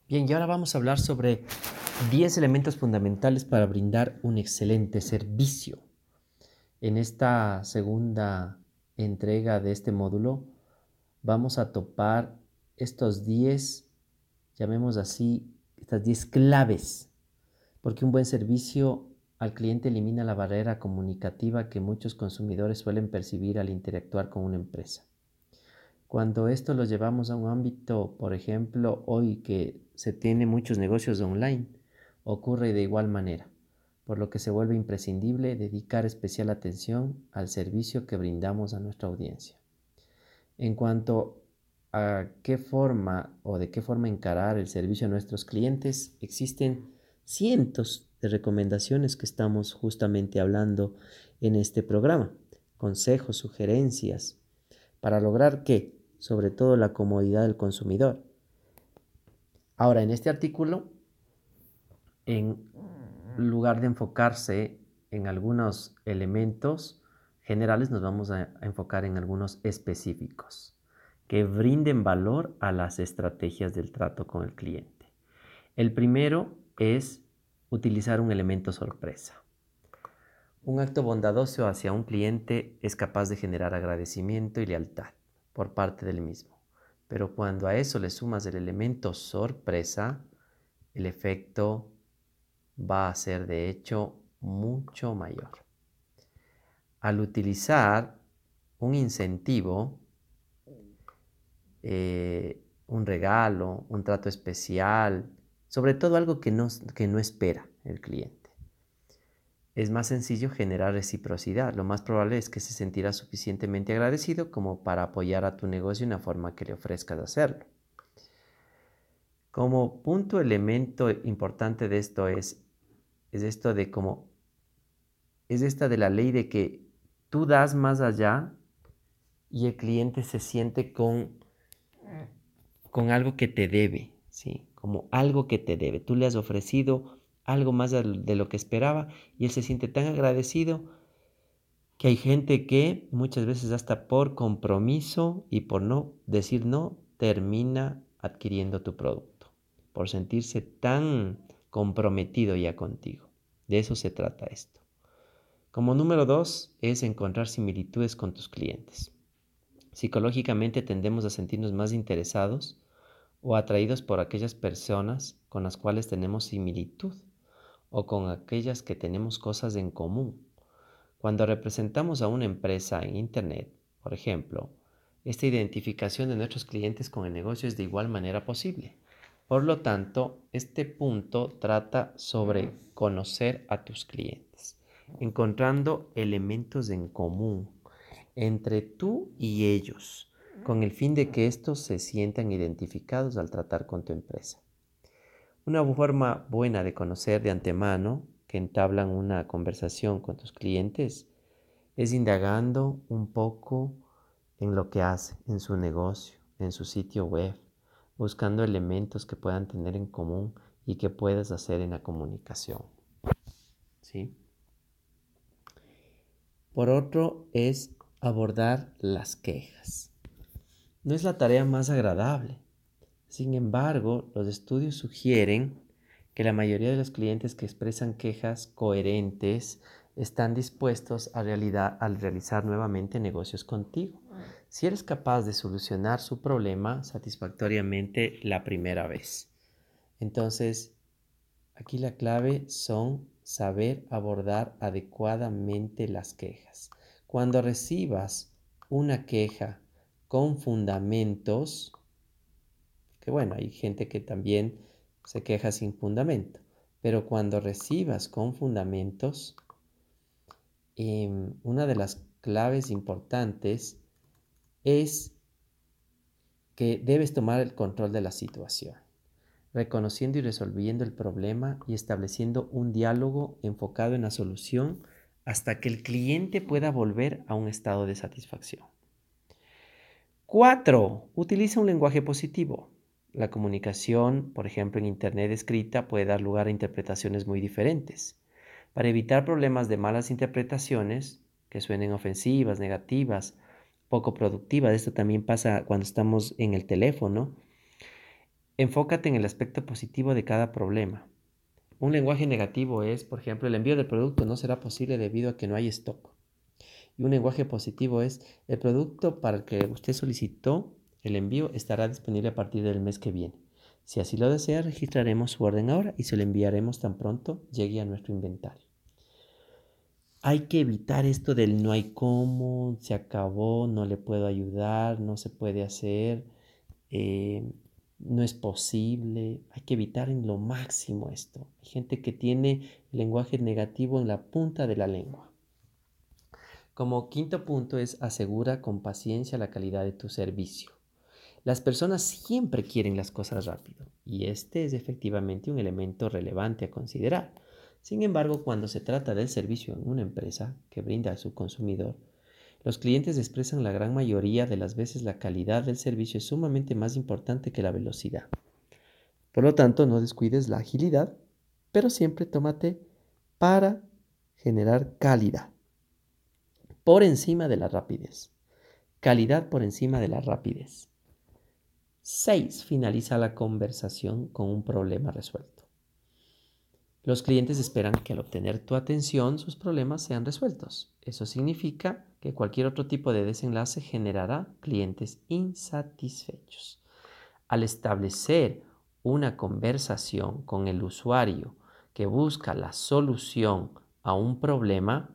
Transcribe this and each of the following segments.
Bien, y ahora vamos a hablar sobre 10 elementos fundamentales para brindar un excelente servicio. En esta segunda entrega de este módulo vamos a topar estos 10, llamemos así, estas 10 claves, porque un buen servicio al cliente elimina la barrera comunicativa que muchos consumidores suelen percibir al interactuar con una empresa. Cuando esto lo llevamos a un ámbito, por ejemplo, hoy que se tiene muchos negocios online, ocurre de igual manera, por lo que se vuelve imprescindible dedicar especial atención al servicio que brindamos a nuestra audiencia. En cuanto a qué forma o de qué forma encarar el servicio a nuestros clientes, existen cientos de recomendaciones que estamos justamente hablando en este programa, consejos, sugerencias, para lograr que, sobre todo, la comodidad del consumidor. Ahora, en este artículo, en lugar de enfocarse en algunos elementos generales, nos vamos a enfocar en algunos específicos que brinden valor a las estrategias del trato con el cliente. El primero es utilizar un elemento sorpresa. Un acto bondadoso hacia un cliente es capaz de generar agradecimiento y lealtad por parte del mismo. Pero cuando a eso le sumas el elemento sorpresa, el efecto va a ser de hecho mucho mayor. Al utilizar un incentivo, un regalo, un trato especial, sobre todo algo que no espera el cliente, es más sencillo generar reciprocidad. Lo más probable es que se sentirá suficientemente agradecido como para apoyar a tu negocio en la forma que le ofrezcas hacerlo. Como punto elemento importante de esto es esto de cómo es esta de la ley de que tú das más allá y el cliente se siente con algo que te debe, ¿sí? Como algo que te debe. Tú le has ofrecido algo más de lo que esperaba y él se siente tan agradecido que hay gente que muchas veces hasta por compromiso y por no decir no, termina adquiriendo tu producto, por sentirse tan comprometido ya contigo. De eso se trata esto. Como número 2 es encontrar similitudes con tus clientes. Psicológicamente tendemos a sentirnos más interesados o atraídos por aquellas personas con las cuales tenemos similitud o con aquellas que tenemos cosas en común. Cuando representamos a una empresa en Internet, por ejemplo, esta identificación de nuestros clientes con el negocio es de igual manera posible. Por lo tanto, este punto trata sobre conocer a tus clientes, encontrando elementos en común entre tú y ellos, con el fin de que estos se sientan identificados al tratar con tu empresa. Una forma buena de conocer de antemano que entablan una conversación con tus clientes es indagando un poco en lo que hace, en su negocio, en su sitio web, buscando elementos que puedan tener en común y que puedas hacer en la comunicación, ¿sí? Por otro, es abordar las quejas. No es la tarea más agradable. Sin embargo, los estudios sugieren que la mayoría de los clientes que expresan quejas coherentes están dispuestos a realizar nuevamente negocios contigo, si eres capaz de solucionar su problema satisfactoriamente la primera vez. Entonces, aquí la clave son saber abordar adecuadamente las quejas. Cuando recibas una queja con fundamentos, que bueno, hay gente que también se queja sin fundamento, pero cuando recibas con fundamentos, una de las claves importantes es que debes tomar el control de la situación, reconociendo y resolviendo el problema y estableciendo un diálogo enfocado en la solución hasta que el cliente pueda volver a un estado de satisfacción. 4. Utiliza un lenguaje positivo. La comunicación, por ejemplo, en Internet escrita puede dar lugar a interpretaciones muy diferentes. Para evitar problemas de malas interpretaciones, que suenen ofensivas, negativas, poco productivas, esto también pasa cuando estamos en el teléfono, Enfócate en el aspecto positivo de cada problema. Un lenguaje negativo es, por ejemplo, el envío del producto no será posible debido a que no hay stock. Y un lenguaje positivo es, el producto para el que usted solicitó el envío estará disponible a partir del mes que viene. Si así lo desea, registraremos su orden ahora y se lo enviaremos tan pronto llegue a nuestro inventario. Hay que evitar esto del no hay cómo, se acabó, no le puedo ayudar, no se puede hacer, eh, no es posible. Hay que evitar en lo máximo esto. Hay gente que tiene el lenguaje negativo en la punta de la lengua. Como quinto punto es asegura con paciencia la calidad de tu servicio. Las personas siempre quieren las cosas rápido y este es efectivamente un elemento relevante a considerar. Sin embargo, cuando se trata del servicio en una empresa que brinda a su consumidor, los clientes expresan la gran mayoría de las veces la calidad del servicio es sumamente más importante que la velocidad. Por lo tanto, no descuides la agilidad, pero siempre tómate para generar calidad por encima de la rapidez. Calidad por encima de la rapidez. 6. Finaliza la conversación con un problema resuelto. Los clientes esperan que al obtener tu atención sus problemas sean resueltos. Eso significa que cualquier otro tipo de desenlace generará clientes insatisfechos. Al establecer una conversación con el usuario que busca la solución a un problema,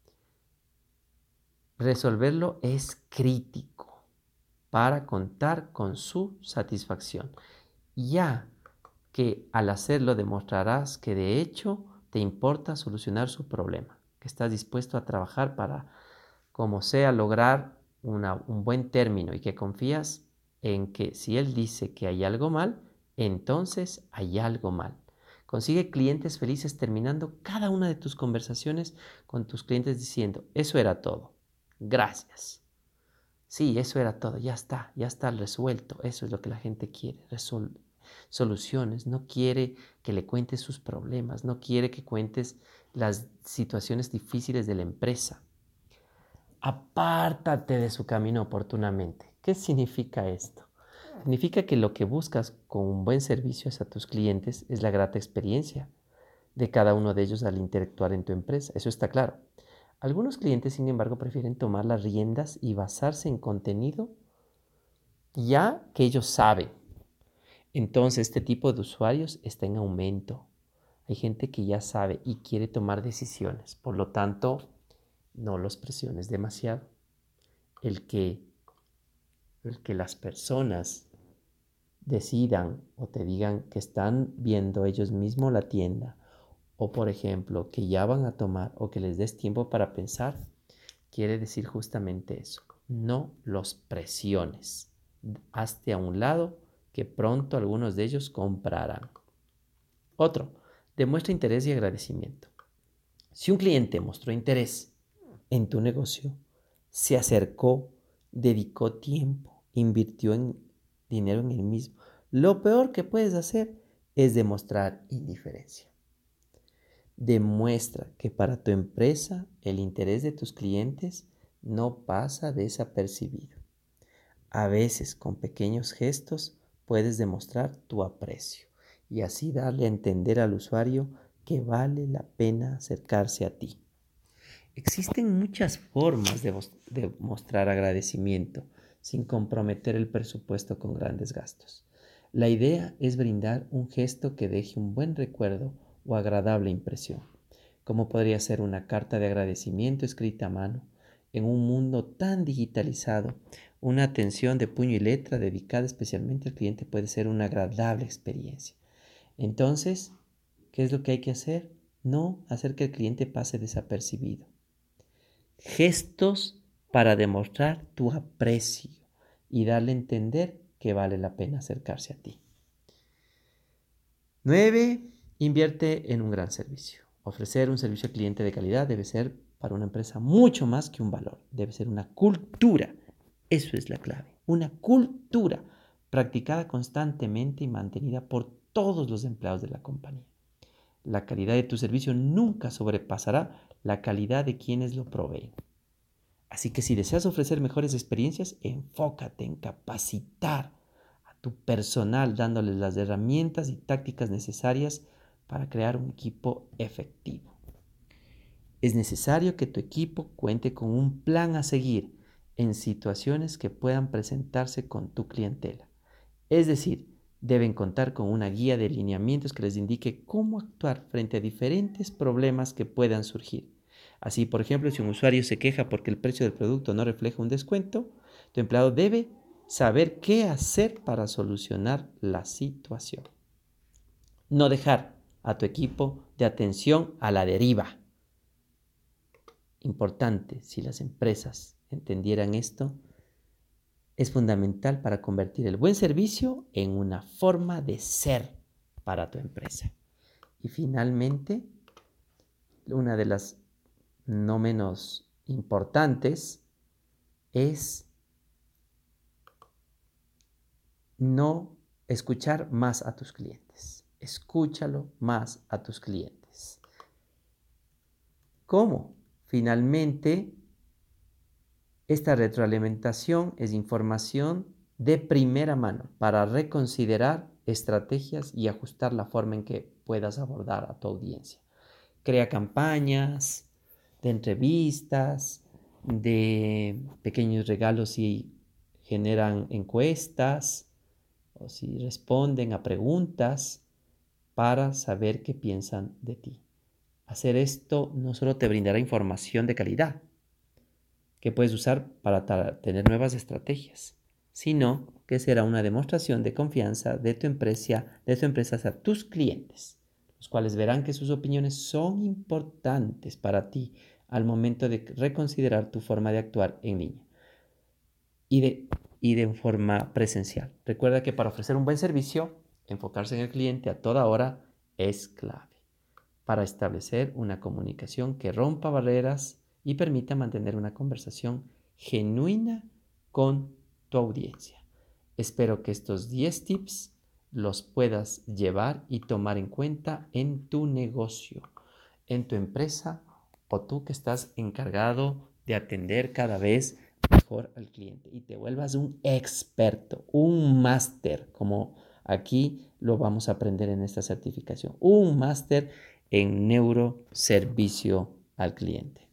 resolverlo es crítico para contar con su satisfacción. Ya que al hacerlo demostrarás que de hecho te importa solucionar su problema, que estás dispuesto a trabajar para, como sea, lograr un buen término y que confías en que si él dice que hay algo mal, entonces hay algo mal. Consigue clientes felices terminando cada una de tus conversaciones con tus clientes diciendo, eso era todo, gracias. Sí, eso era todo, ya está resuelto, eso es lo que la gente quiere, soluciones, no quiere que le cuentes sus problemas, no quiere que cuentes las situaciones difíciles de la empresa. Apártate de su camino oportunamente. ¿Qué significa esto? Significa que lo que buscas con un buen servicio hacia tus clientes es la grata experiencia de cada uno de ellos al interactuar en tu empresa. Eso está claro. Algunos clientes, sin embargo, prefieren tomar las riendas y basarse en contenido ya que ellos saben. Entonces, este tipo de usuarios está en aumento. Hay gente que ya sabe y quiere tomar decisiones. Por lo tanto, no los presiones demasiado. El que, el que las personas decidan o te digan que están viendo ellos mismos la tienda o, por ejemplo, que ya van a tomar o que les des tiempo para pensar, quiere decir justamente eso. No los presiones. Hazte a un lado que pronto algunos de ellos comprarán. Otro, demuestra interés y agradecimiento. Si un cliente mostró interés en tu negocio, se acercó, dedicó tiempo, invirtió en dinero en el mismo, lo peor que puedes hacer es demostrar indiferencia. Demuestra que para tu empresa el interés de tus clientes no pasa desapercibido. A veces con pequeños gestos puedes demostrar tu aprecio y así darle a entender al usuario que vale la pena acercarse a ti. Existen muchas formas de mostrar agradecimiento sin comprometer el presupuesto con grandes gastos. La idea es brindar un gesto que deje un buen recuerdo o agradable impresión, como podría ser una carta de agradecimiento escrita a mano. En un mundo tan digitalizado, una atención de puño y letra dedicada especialmente al cliente puede ser una agradable experiencia. Entonces, ¿qué es lo que hay que hacer? No hacer que el cliente pase desapercibido. Gestos para demostrar tu aprecio y darle a entender que vale la pena acercarse a ti. 9. Invierte en un gran servicio. Ofrecer un servicio al cliente de calidad debe ser para una empresa mucho más que un valor. Debe ser una cultura. Eso es la clave. Una cultura practicada constantemente y mantenida por todos los empleados de la compañía. La calidad de tu servicio nunca sobrepasará la calidad de quienes lo proveen. Así que si deseas ofrecer mejores experiencias, enfócate en capacitar a tu personal, dándoles las herramientas y tácticas necesarias para crear un equipo efectivo. Es necesario que tu equipo cuente con un plan a seguir en situaciones que puedan presentarse con tu clientela. Es decir, deben contar con una guía de lineamientos que les indique cómo actuar frente a diferentes problemas que puedan surgir. Así, por ejemplo, si un usuario se queja porque el precio del producto no refleja un descuento, tu empleado debe saber qué hacer para solucionar la situación. No dejar a tu equipo de atención a la deriva. Importante, si las empresas entendieran esto, es fundamental para convertir el buen servicio en una forma de ser para tu empresa. Y finalmente, una de las no menos importantes es no escuchar más a tus clientes. Escúchalo más a tus clientes. ¿Cómo? Finalmente, esta retroalimentación es información de primera mano para reconsiderar estrategias y ajustar la forma en que puedas abordar a tu audiencia. Crea campañas de entrevistas, de pequeños regalos si generan encuestas o si responden a preguntas para saber qué piensan de ti. Hacer esto no solo te brindará información de calidad, que puedes usar para tener nuevas estrategias, sino que será una demostración de confianza de tu empresa hacia tus clientes, los cuales verán que sus opiniones son importantes para ti al momento de reconsiderar tu forma de actuar en línea y de forma presencial. Recuerda que para ofrecer un buen servicio, enfocarse en el cliente a toda hora es clave para establecer una comunicación que rompa barreras y permita mantener una conversación genuina con tu audiencia. Espero que estos 10 tips los puedas llevar y tomar en cuenta en tu negocio, en tu empresa o tú que estás encargado de atender cada vez mejor al cliente y te vuelvas un experto, un máster, como aquí lo vamos a aprender en esta certificación, un máster en neuroservicio al cliente.